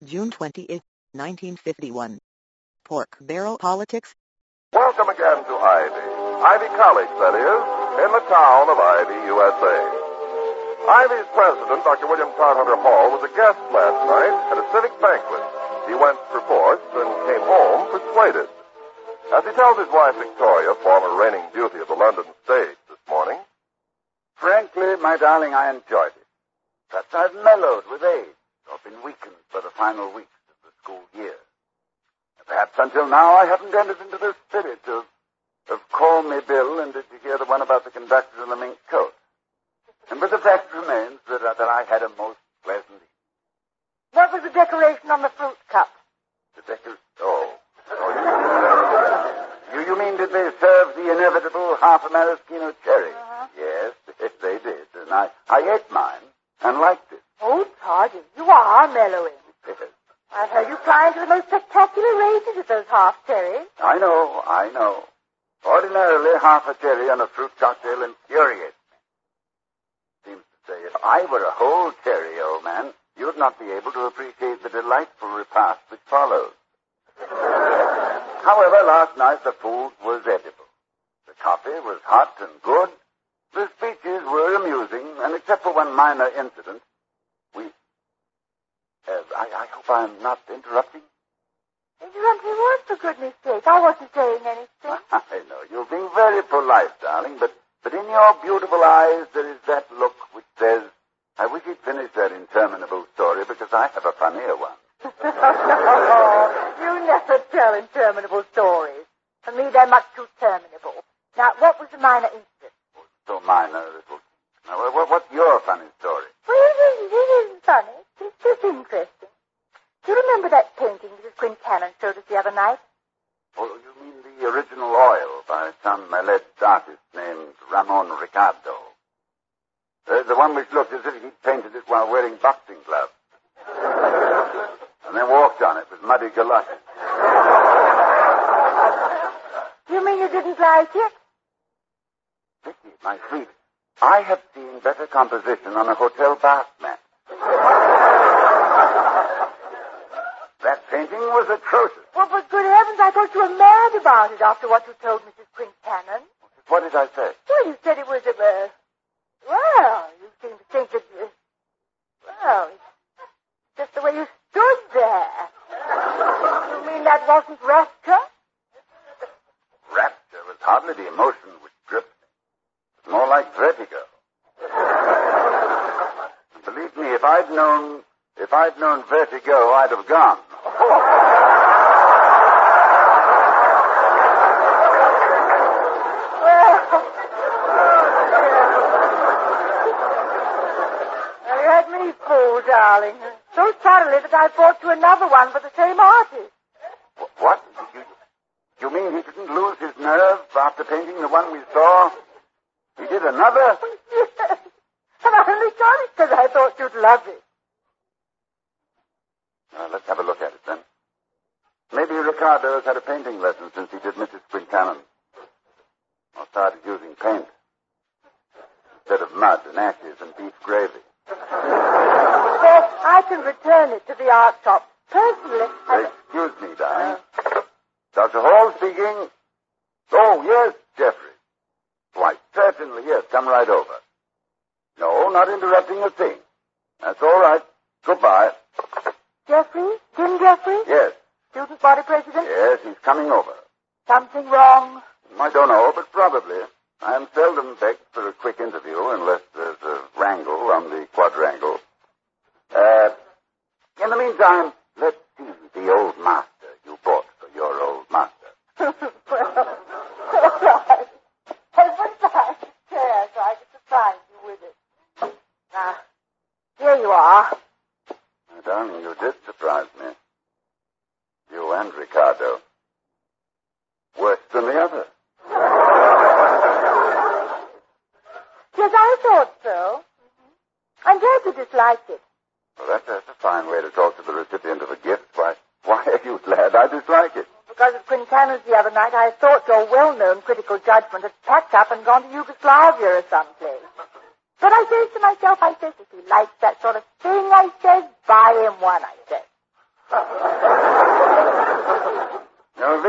June 20, 1951. Pork barrel politics. Welcome again to Ivy College, that is, in the town of Ivy, USA. Ivy's president, Dr. William Todhunter Hall, was a guest last night at a civic banquet. He went perforce and came home persuaded. As he tells his wife, Victoria, former reigning beauty of the London stage, this morning, "Frankly, my darling, I enjoyed it. Perhaps I've mellowed with age or been weakened by the final weeks of the school year. Perhaps until now I haven't entered into the spirit of Call Me Bill, and did you hear the one about the conductor in the mink coat? But the fact remains that I had a most pleasant evening." What was the decoration on the fruit cup? The decoration? You mean did they serve the inevitable half a maraschino cherry? Uh-huh. Yes, they did, and I ate mine and liked it. Oh, Toddy, you are mellowing. Yes. I've heard you climb to the most spectacular ranges with those half cherries. I know. Ordinarily, half a cherry on a fruit cocktail infuriates me. Seems to say, if I were a whole cherry, old man, you'd not be able to appreciate the delightful repast which follows. However, last night the food was edible. The coffee was hot and good. The speeches were amusing, and except for one minor incident, I hope I'm not interrupting. Interrupting what, for goodness sake? I wasn't saying anything. I know. You're being very polite, darling, but in your beautiful eyes there is that look which says, "I wish he'd finish that interminable story because I have a funnier one." You never tell interminable stories. For me, they're much too terminable. Now, what was the minor incident? So minor it was. Now, what's your funny story? Well, it isn't funny. It's just interesting. Do you remember that painting Mrs. Quincannon showed us the other night? Oh, you mean the original oil by some alleged artist named Ramon Ricardo? The one which looked as if he'd painted it while wearing boxing gloves. And then walked on it with muddy galoshes. You mean you didn't like it? Vicky, my sweet, I have seen better composition on a hotel bath mat. That painting was atrocious. Well, but good heavens, I thought you were mad about it after what you told Mrs. Quincannon. What did I say? Well, you said it was well, you seem to think that, it's just the way you stood there. You mean that wasn't rapture? Rapture was hardly the emotion which gripped me. It was more like vertigo. Believe me, if I'd known vertigo, I'd have gone. Well, you had me fooled, darling. So thoroughly that I brought you another one for the same artist. What? You mean he didn't lose his nerve after painting the one we saw? He did another? Yes. And I only got it because I thought you'd love it. Let's have a look at it, then. Maybe Ricardo has had a painting lesson since he did Mrs. Quincannon. Or started using paint instead of mud and ashes and beef gravy. Well, I can return it to the art shop. Personally, Excuse me, darling. Dr. Hall speaking. Oh, yes, Jeffrey. Why, certainly, yes. Come right over. No, not interrupting a thing. That's all right. Goodbye. Jeffrey? Jim Jeffrey? Yes. Student body president? Yes, he's coming over. Something wrong? I don't know, but probably. I am seldom begged for a quick interview unless there's a wrangle on the quadrangle. In the meantime, let's see the old master you bought for your old master. Well, all right. I went behind the chair so I could surprise you with it. Now, here you are. My darling, you did surprise me. You and Ricardo. Worse than the other. Yes, I thought so. I'm glad you disliked it. Well, that's a fine way to talk to the recipient of a gift. Why are you glad I dislike it? Because of Quincanon's the other night, I thought your well-known critical judgment had packed up and gone to Yugoslavia or someplace. But I says to myself, if he likes that sort of thing, I says, buy him one, I says.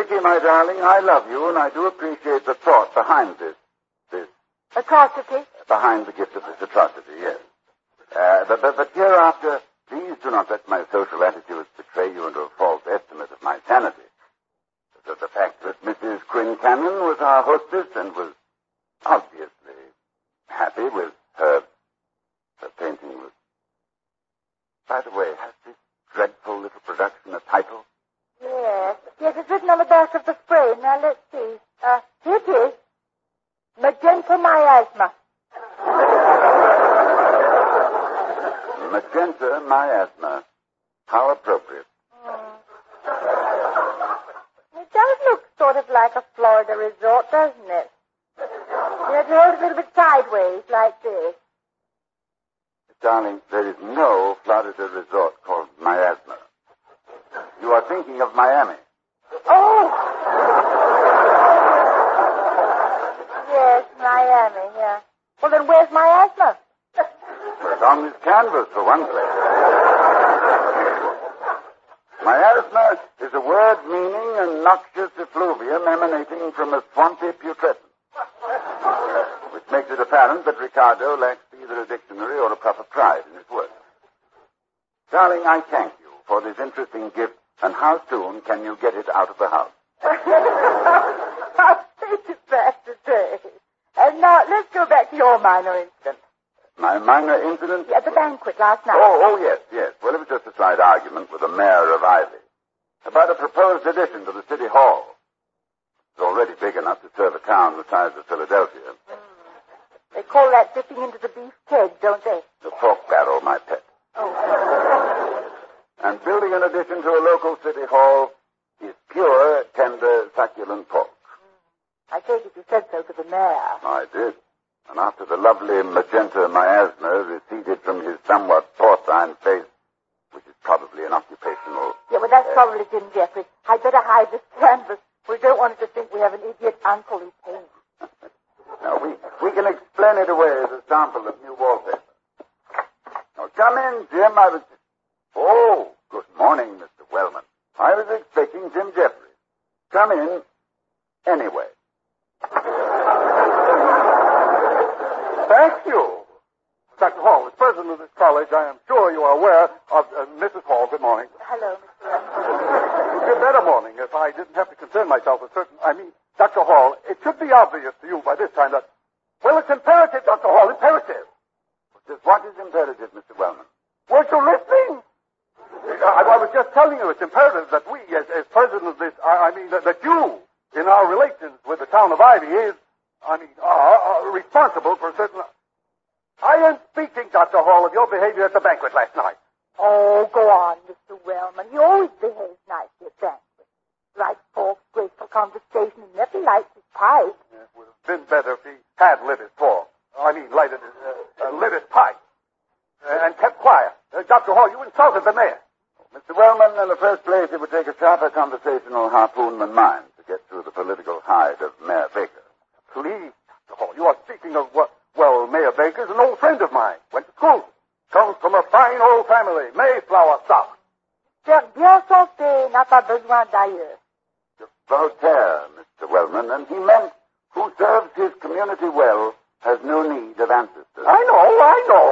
Vicky, my darling, I love you, and I do appreciate the thought behind this. Atrocity? Behind the gift of this atrocity, yes. But hereafter, please do not let my social attitudes betray you into a false estimate of my sanity. The fact that Mrs. Quincannon was our hostess and was obviously happy with her painting was... By the way, has this dreadful little production a title? Yes. Yes, it's written on the back of the spray. Now, let's see. Here it is. Magenta miasma. Magenta miasma. How appropriate. It does look sort of like a Florida resort, doesn't it? You have to hold it a little bit sideways, like this. Darling, there is no Florida resort called Miasma. You are thinking of Miami. Oh! Yes, Miami, yeah. Well, then where's miasma? Well, it's on this canvas, for one place. Miasma is a word meaning a noxious effluvium emanating from a swampy putrescence, which makes it apparent that Ricardo lacks either a dictionary or a proper pride in his work. Darling, I thank you for this interesting gift, and how soon can you get it out of the house? I'll take it back today. And now, let's go back to your minor incident. My minor incident? At the banquet last night. Oh, yes. Well, it was just a slight argument with the mayor of Ivy about a proposed addition to the city hall. It's already big enough to serve a town the size of Philadelphia. They call that dipping into the beef keg, don't they? The pork barrel, my pet. Oh. And building an addition to a local city hall is pure, tender, succulent pork. I take it you said so to the mayor. I did. And after the lovely magenta miasma receded from his somewhat porcine face, which is probably an occupational... Yeah, well, that's probably Jim Jeffries. I'd better hide this canvas. We don't want it to think we have an idiot uncle who paints. Now, we can explain it away as a sample of new wallpaper. Now, come in, Jim. Oh, good morning, Mr. Wellman. I was expecting Jim Jeffries. Come in anyway. Thank you. Dr. Hall, as president of this college, I am sure you are aware of Mrs. Hall. Good morning. Hello, Mr. Wellman. It would be a better morning if I didn't have to concern myself with Dr. Hall, it should be obvious to you by this time that, well, it's imperative, Dr. Hall, imperative. Just what is imperative, Mr. Wellman? Weren't you listening? I was just telling you it's imperative that we, as president of this, that you, in our relations with the town of Ivy, are responsible for certain... I am speaking, Dr. Hall, of your behavior at the banquet last night. Oh, go on, Mr. Wellman. You always behave nicely at banquets. Right fork, graceful conversation, and never lights his pipe. It would have been better if he had lit his pipe, and kept quiet. Dr. Hall, you insulted the mayor. Mr. Wellman, in the first place, it would take a sharper conversational harpoon than mine to get through the political hide of Mayor Baker. Please, Dr. Hall, you are speaking of, Mayor Baker's an old friend of mine. Went to school. Comes from a fine old family, Mayflower stock. Bien santé, n'a pas besoin d'ailleurs. Voltaire, Mr. Wellman, and he meant, who serves his community well has no need of ancestors. I know.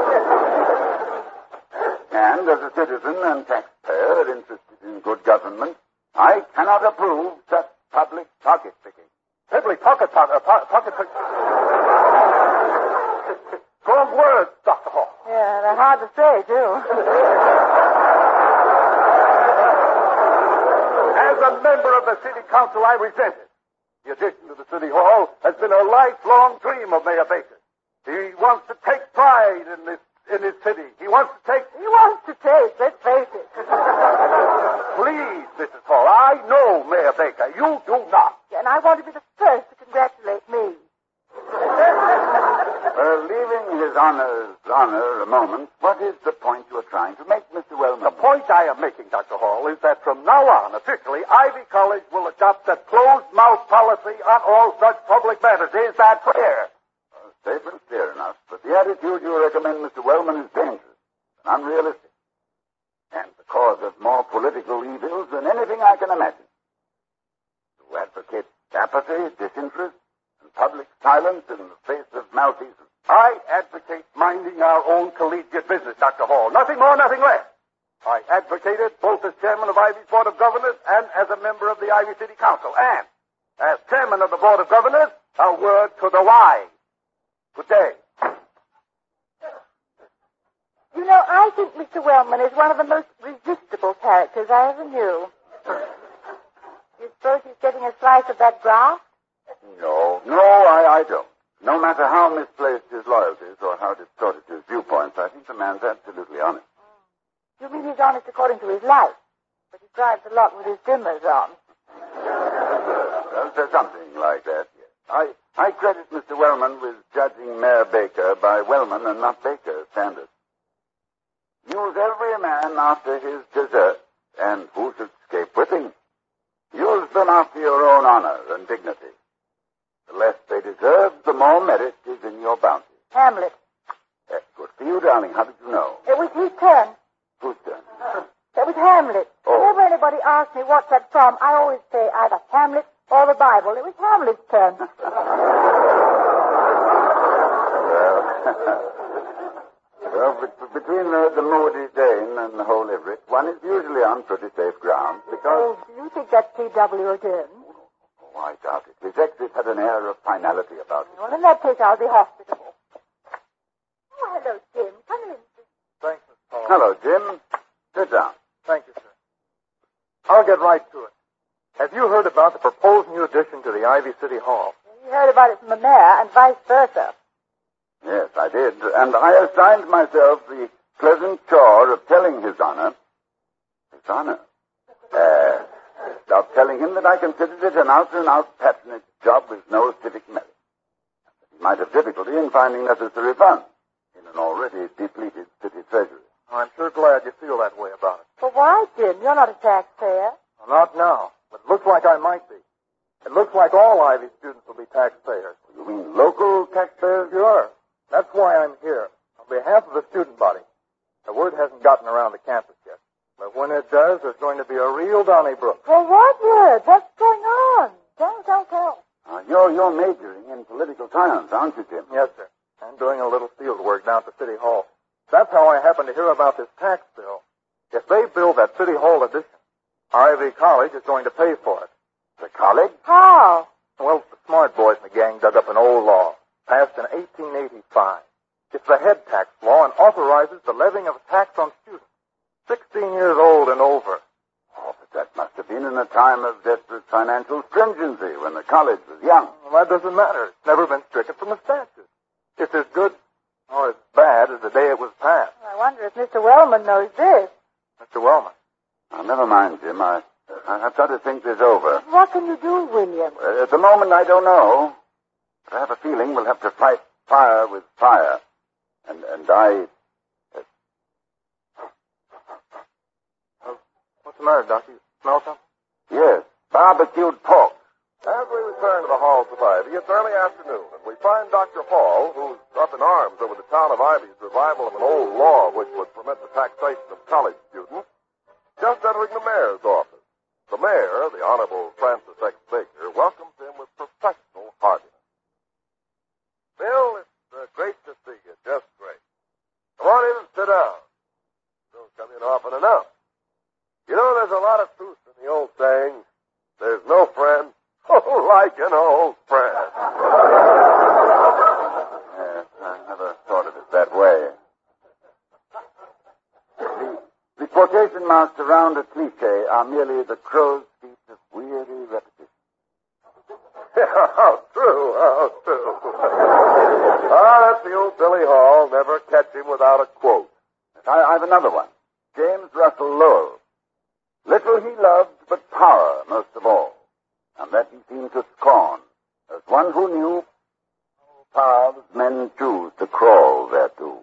And as a citizen and taxpayer interested in good government, I cannot approve such public pocket picking. Public pocket picking. Strong words, Dr. Hall. Yeah, they're hard to say, too. As a member of the city council, I resent it. The addition to the city hall has been a lifelong dream of Mayor Baker. He wants to take pride in his city. He wants to take, let's face it. Please, Mrs. Hall, I know Mayor Baker. You do not. And I want to be the first to congratulate me. Leaving his honor a moment, what is the point you are trying to make, Mr. Wellman? The point I am making, Dr. Hall, is that from now on, officially, Ivy College will adopt a closed-mouth policy on all such public matters. Is that clear? Statement's clear enough, but the attitude you recommend, Mr. Wellman, is dangerous and unrealistic, and the cause of more political evils than anything I can imagine. apathy, disinterest, and public silence in the face of malfeasance. I advocate minding our own collegiate business, Dr. Hall. Nothing more, nothing less. I advocate it both as chairman of Ivy's Board of Governors and as a member of the Ivy City Council. And, as chairman of the Board of Governors, a word to the wise. Good day. You know, I think Mr. Wellman is one of the most resistible characters I ever knew. You suppose he's getting a slice of that graft? No, I don't. No matter how misplaced his loyalties or how distorted his viewpoints, I think the man's absolutely honest. You mean he's honest according to his life? But he drives a lot with his dimmers on. Well, there's something like that, yes. I credit Mr. Wellman with judging Mayor Baker by Wellman and not Baker standards. Use every man after his desert, and who should escape whipping? Use them after your own honor and dignity. The less they deserve, the more merit is in your bounty. Hamlet. Good for you, darling. How did you know? It was his turn. Whose turn? It was Hamlet. Oh. Whenever anybody asks me what's that from, I always say either Hamlet or the Bible. It was Hamlet's turn. Well, between the Moody Dane and the Whole Everett, one is usually on pretty safe ground because... Oh, do you think that's T.W. again? Oh, I doubt it. His exit had an air of finality about it. Well, in that case, I'll be hospitable. Oh, hello, Jim. Come in. Thanks, Miss Hall. Hello, Jim. Sit down. Thank you, sir. I'll get right to it. Have you heard about the proposed new addition to the Ivy City Hall? You heard about it from the mayor and vice versa. Yes, I did. And I assigned myself the pleasant chore of telling His Honor, of telling him that I considered it an out-and-out patronage job with no civic merit. He might have difficulty in finding necessary funds in an already depleted city treasury. I'm sure glad you feel that way about it. But why, Jim? You're not a taxpayer. Well, not now, but it looks like I might be. It looks like all Ivy students will be taxpayers. You mean local taxpayers? Sure. That's why I'm here, on behalf of the student body. The word hasn't gotten around the campus yet. But when it does, there's going to be a real Donnybrook. Well, what word? What's going on? Tell. You're majoring in political science, aren't you, Jim? Yes, sir. I'm doing a little field work down at the City Hall. That's how I happened to hear about this tax bill. If they build that City Hall addition, Ivy College is going to pay for it. The college? How? Well, the smart boys in the gang dug up an old law, passed in 1885. It's the head tax law and authorizes the levying of a tax on students 16 years old and over. Oh, but that must have been in a time of desperate financial stringency when the college was young. Well, that doesn't matter. It's never been stricken from the statute. It's as good or as bad as the day it was passed. I wonder if Mr. Wellman knows this. Mr. Wellman. Oh, never mind, Jim. I've got to think this over. What can you do, William? At the moment, I don't know. But I have a feeling we'll have to fight fire with fire. And I... What's the matter, Doctor? You smell something? Yes, barbecued pork. As we return to the halls of Ivy, it's early afternoon, and we find Dr. Hall, who's up in arms over the town of Ivy's revival of an old law which would permit the taxation of college students, just entering the mayor's office. The mayor, the Honorable Francis X. Baker, welcomes him with professional heartiness. Bill, it's great to see you, just great. Come on in and sit down. You don't come in often enough. You know, there's a lot of truth in the old saying, there's no friend like an old friend. Yes, I never thought of it that way. The quotation marks around a cliche are merely the crow's feet of weary repetition. How true, how true. That's the old Billy Hall. Never catch him without a quote. I've another one. James Russell Lowell. Little he loved, but power most of all, and that he seemed to scorn, as one who knew paths men choose to crawl thereto.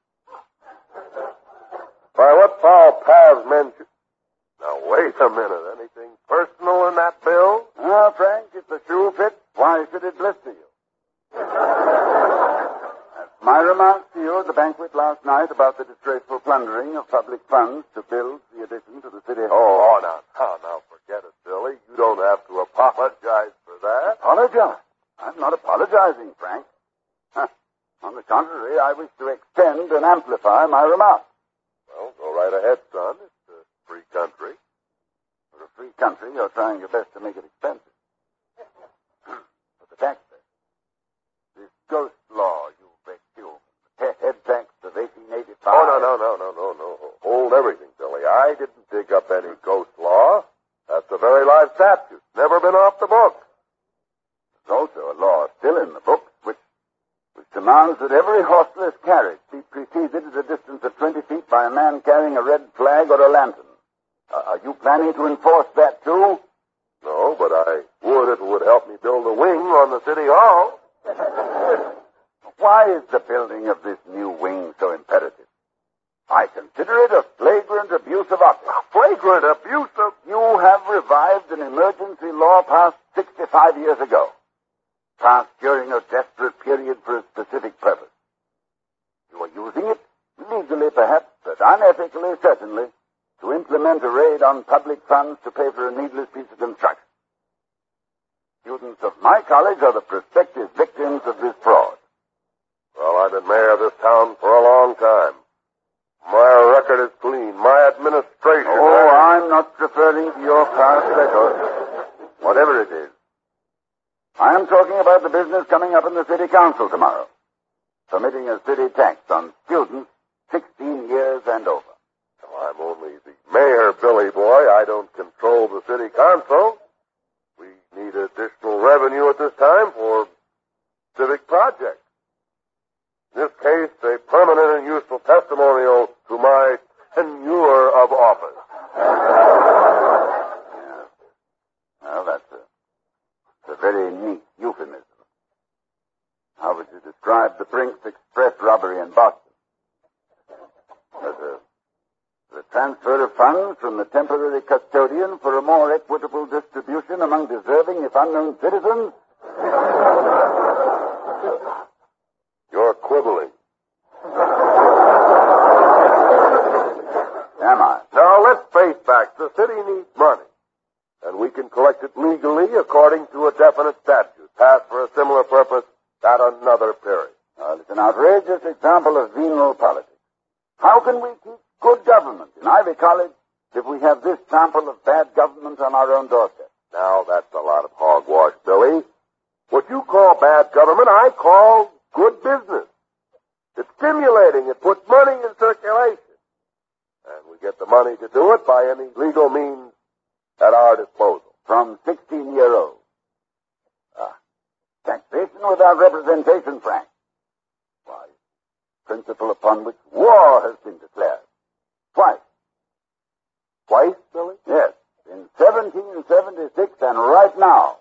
By what foul paths men choose... Now, wait a minute. Anything personal in that bill? Frank, if the shoe fits, why should it blister you? That's my remark to you at the banquet last night about the disgraceful plundering of public funds to build the addition to the City Hall. Oh, now, forget it, Billy. You don't have to apologize for that. apologizing, Frank. On the contrary, I wish to extend and amplify my remarks. Well, go right ahead, son. It's a free country. For a free country, you're trying your best to make it expensive. But the tax bill, this ghost law you resumed, the head tax of 1885. Oh, no. Hold everything, Billy. I didn't dig up any ghost law. That's a very live statute. Never been off the book. There's also a law still in the books which demands that every horseless carriage be preceded at a distance of 20 feet by a man carrying a red flag or a lantern. Are you planning to enforce that too? No, but I would if it would help me build a wing on the city hall. Why is the building of this new wing so imperative? I consider it a flagrant abuse of office. Flagrant abuse of... You have revived an emergency law passed 65 years ago, passed during a desperate period for a specific purpose. You are using it, legally perhaps, but unethically certainly, to implement a raid on public funds to pay for a needless piece of construction. Students of my college are the prospective victims of this fraud. Well, I've been mayor of this town for a long time. My record is clean. My administration... Oh, I'm not referring to your past record. Whatever it is. I am talking about the business coming up in the city council tomorrow. Permitting a city tax on students 16 years and over. Well, I'm only the mayor, Billy boy. I don't control the city council. We need additional revenue at this time for civic projects. In this case, a permanent and useful testimonial to my tenure of office. Yeah. Well, that's a very neat euphemism. How would you describe the Brinks Express robbery in Boston? The transfer of funds from the temporary custodian for a more equitable distribution among deserving, if unknown, citizens? You're quibbling. Am I? Now, let's face facts. The city needs money. And we can collect it legally according to a definite statute passed for a similar purpose at another period. It's an outrageous example of venal politics. How can we keep good government in Ivy College if we have this sample of bad government on our own doorstep? Now, that's a lot of hogwash, Billy. What you call bad government, I call good business. It's stimulating. It puts money in circulation. And we get the money to do it by any legal means at our disposal. From 16-year-olds. Taxation without representation, Frank. Why, principle upon which war has been declared. Twice. Twice, Billy? Yes. In 1776 and right now.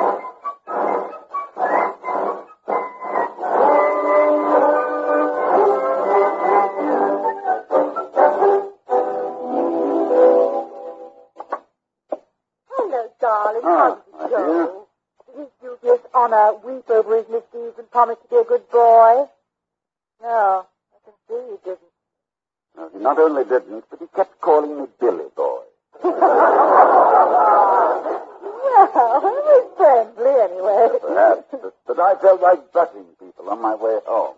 Hello, darling. How did it go? Did his duteous honor weep over his misdeeds and promise to be a good boy? No, I can see he didn't. No, he not only didn't, but he kept calling me Billy Boy. Well, it was friendly anyway. Perhaps, but I felt like butting people on my way home.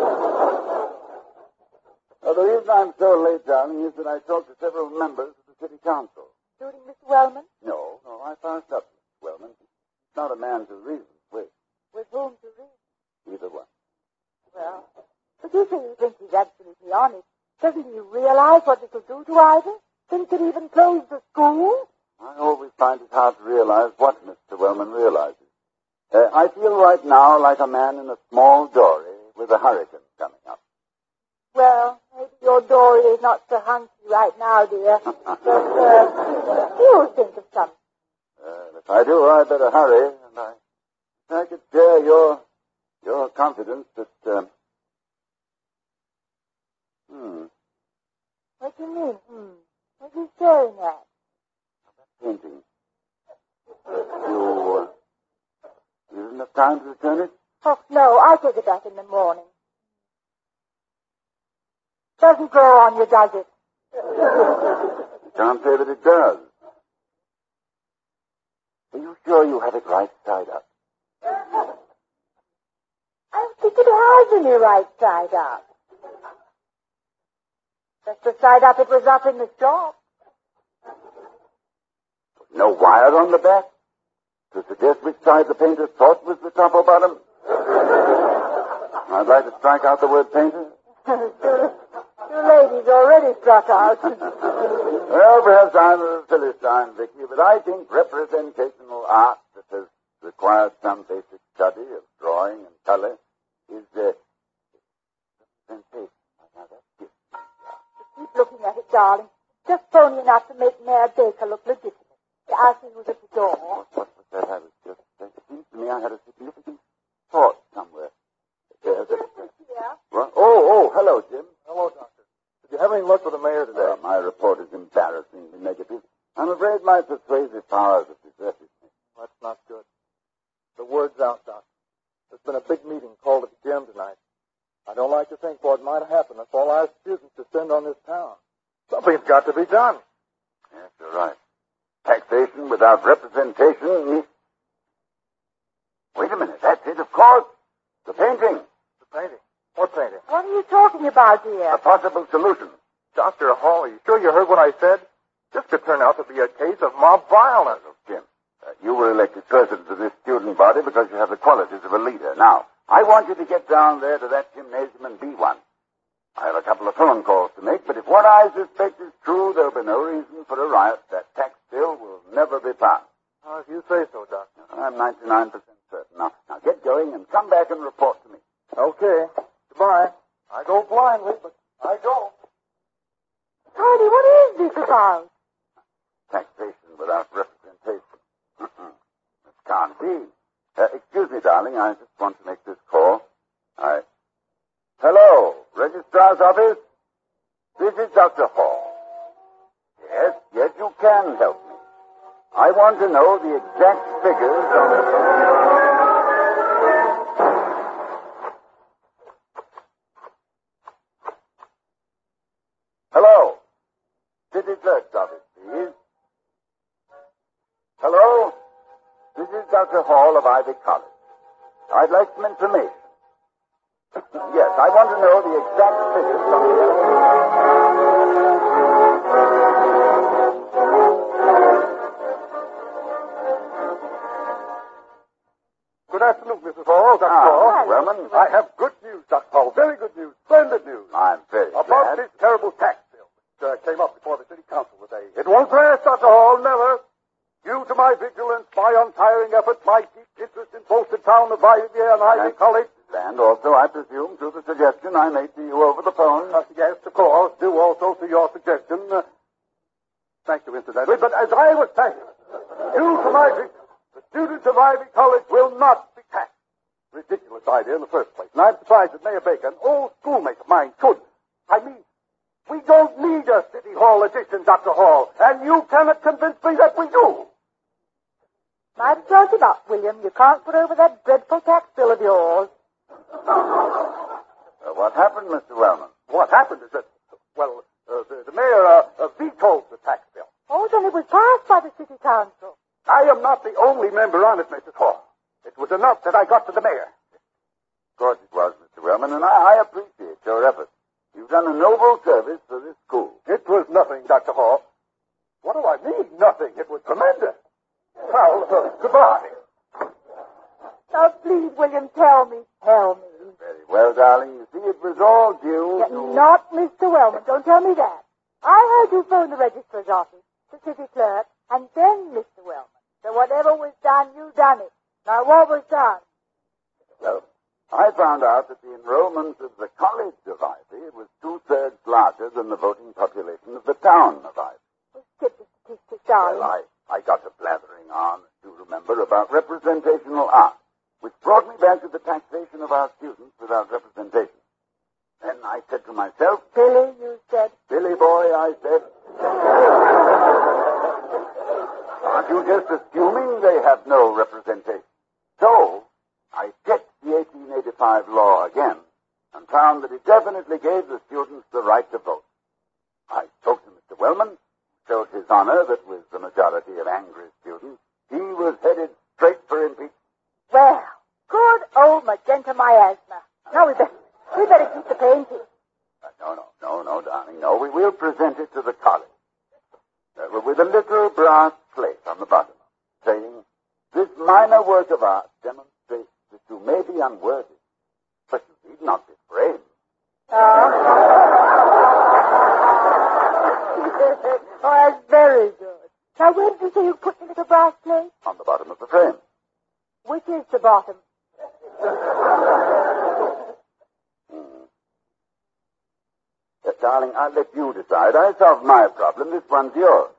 Well, the reason I'm so late, darling, is that I talked to several members of the city council. Including Mr. Wellman? No, I passed up Mr. Wellman. He's not a man to reason with. With whom to reason? Either one. Well, but you say you think he's absolutely honest. Doesn't he realize what this will do to Ivy? Think it even close the school? I always find it hard to realize what Mr. Wellman realizes. I feel right now like a man in a small dory with a hurricane coming up. Well, maybe your dory is not so hunky right now, dear. But you'll think of something. If I do, I better hurry. And I could share your confidence that, What do you mean, What are you staring at? Painting. You didn't have time to return it? Oh, no, I'll take it back in the morning. Doesn't grow on you, does it? Can't say that it does. Are you sure you have it right side up? I don't think it has any right side up. Just the side up it was up in the shop. No wire on the back to suggest which side the painter thought was the top or bottom? I'd like to strike out the word painter. Two ladies already struck out. Well, perhaps I'm a Philistine, Vicky, but I think representational art that has required some basic study of drawing and color is representation. Now, that's it. Keep looking at it, darling. Just phony enough to make Mayor Baker look legitimate. I asked me who's at the door. What was that I was just saying? It seems to me I had a significant thought somewhere. Yeah. Oh, hello, Jim. Hello, Doctor. Did you have any luck with the mayor today? My report is embarrassingly negative. I'm afraid my persuasive powers have deserted me. That's not good. The word's out, Doctor. There's been a big meeting called at the gym tonight. I don't like to think what might happen if all our students descend on this town. Something's got to be done. Yes, you're right. Taxation without representation. Wait a minute. That's it, of course. The painting. The painting? What painting? What are you talking about, dear? A possible solution. Dr. Hall, are you sure you heard what I said? This could turn out to be a case of mob violence. Jim, you were elected president of this student body because you have the qualities of a leader. Now, I want you to get down there to that gymnasium and be one. I have a couple of phone calls to make, but if what I suspect is true, there'll be no reason for a riot. That tax bill will never be passed. If you say so, Doctor. I'm 99% certain. Now get going and come back and report to me. Okay. Goodbye. I go blindly, but I go. Tony, what is this about? Taxation without representation. This can't be. Excuse me, darling. I just want to make this call. Hello, Registrar's Office? This is Dr. Hall. Yes, you can help me. I want to know the exact figures on the... Hello. City Clerk's Office, please. Hello. This is Dr. Hall of Ivy College. I'd like some information. Yes, I want to know the exact figures from the... Good afternoon, Mrs. Hall. Dr. Hall. Wellman. I have good news, Dr. Hall. Very good news. Splendid news. I'm very About glad. this terrible tax bill which came up before the city council today. It won't pass, Dr. Hall, never. Due to my vigilance, my untiring effort, my deep interest in both the town of Ivy and Ivy College. And also, I presume, to the suggestion I made to you over the phone. Yes, of course, due also to your suggestion. Thank you, incidentally. But as I was saying, due to my vigilance, the students of Ivy College will not be taxed. Ridiculous idea in the first place. And I'm surprised that Mayor Baker, an old schoolmate of mine, could. I mean, we don't need a City Hall addition, Dr. Hall, and you cannot convince me that we do. Might as well give up, William. You can't put over that dreadful tax bill of yours. What happened, Mr. Wellman? What happened is that, the mayor vetoed the tax bill. Oh, then it was passed by the city council. I am not the only member on it, Mrs. Hall. It was enough that I got to the mayor. Of course it was, Mr. Wellman, and I appreciate your efforts. You've done a noble service for this school. It was nothing, Dr. Hall. What do I mean, nothing? It was tremendous. Well, goodbye. Now, please, William, tell me. Tell me. Very well, darling. You see, it was all due to... Not Mr. Wellman. Don't tell me that. I heard you phone the registrar's office, the city clerk, and then Mr. Wellman. So whatever was done, you done it. Now, what was done? Well, I found out that the enrollment of the College of Ivy was 2/3 larger than the voting population of the town of Ivy. Well, skip the statistics, darling. Well, I got to blathering on, as you remember, about representational art, which brought me back to the taxation of our students without representation. Then I said to myself... Billy, you said? Billy boy, I said... Aren't you just assuming they have no representation? So, I checked the 1885 law again and found that it definitely gave the students the right to vote. I spoke to Mr. Wellman, showed his honor that with the majority of angry students, he was headed straight for impeachment. Well, good old Magenta to my asthma. Now we better keep the painting. No, darling. No, we will present it to the college. With a little brass plate on the bottom, saying, "This minor work of art demonstrates that you may be unworthy, but you need not be framed." Oh, that's very good. Now, where did you say you put the little brass plate? On the bottom of the frame. Which is the bottom? Darling, I'll let you decide. I solved my problem. This one's yours.